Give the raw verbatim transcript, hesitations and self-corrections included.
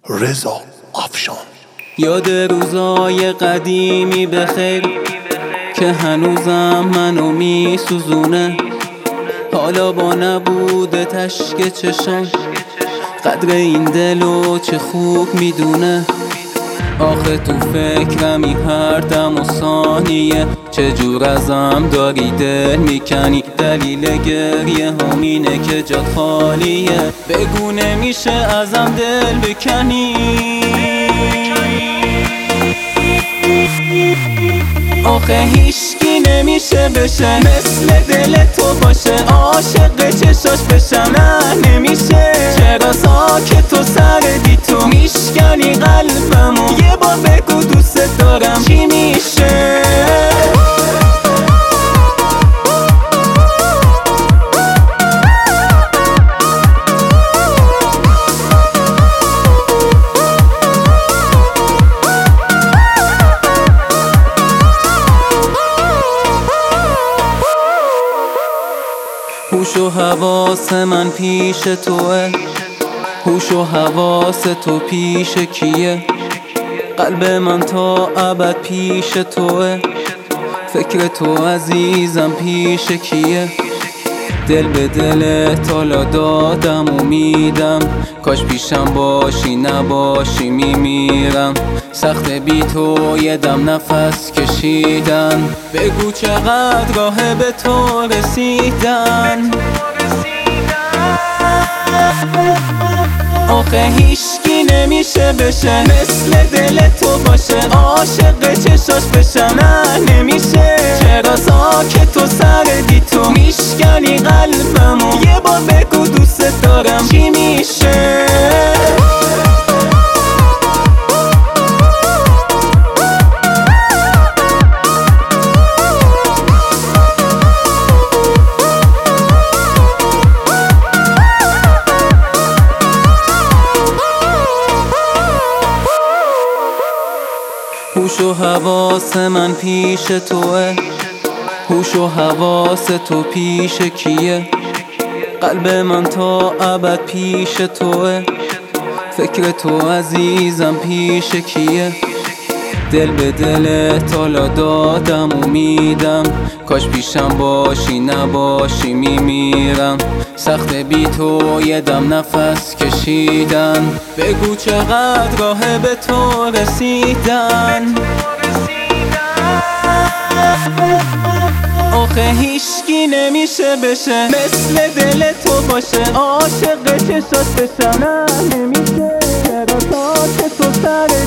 رضا افشان. یاد روزای قدیمی بخیر که هنوزم منو می سوزونه، حالا با نبوده تشک چشم قدر این دلو چه خوب میدونه. آخه تو فکرمی هر دم و ثانیه، چجور ازم داری دل میکنی؟ دلیل گریه همینه که جات خالیه، بگو نمیشه ازم دل بکنی؟ آخه هیچکی نمیشه بشه مثل دل تو باشه، عاشق چشاش بشم نه نمیشه. چرا ساکت و سردی تو میشکنی قلبمو؟ یه بار بگو دوست دارم چی میشه؟ هوش و حواس من پیش توه، هوش و حواس تو پیش کیه؟ قلب من تا ابد پیش توه، فکر تو عزیزم پیش کیه؟ دل به دل تالا دادم و میدم، کاش پیشم باشی نباشی میمیرم. سخت بی تو یه دم نفس کشیدن، بگو چقدر راه به تو رسیدن. آخه هیچکی نمیشه بشه مثل دل تو باشه، عاشق چشاش بشم نه نمیشه. چرا ساکت و سردی تو میشکنی قلبمو؟ یه بار بگو دوست دارم چی میشه؟ هوش و حواس من پیش توه، هوش و حواس تو پیش کیه؟ قلب من تا ابد پیش توه، فکر تو عزیزم پیش کیه؟ دل به دل تالا دادم و میدم، کاش پیشم باشی نباشی میمیرم. سخت بی تو یه دم نفس کشیدن، بگو چقدر راه به تو رسیدن. آخه هیچکی نمیشه بشه مثل دل تو باشه، عاشق چشاش بشم نه نمیشه. چرا ساکت و سردی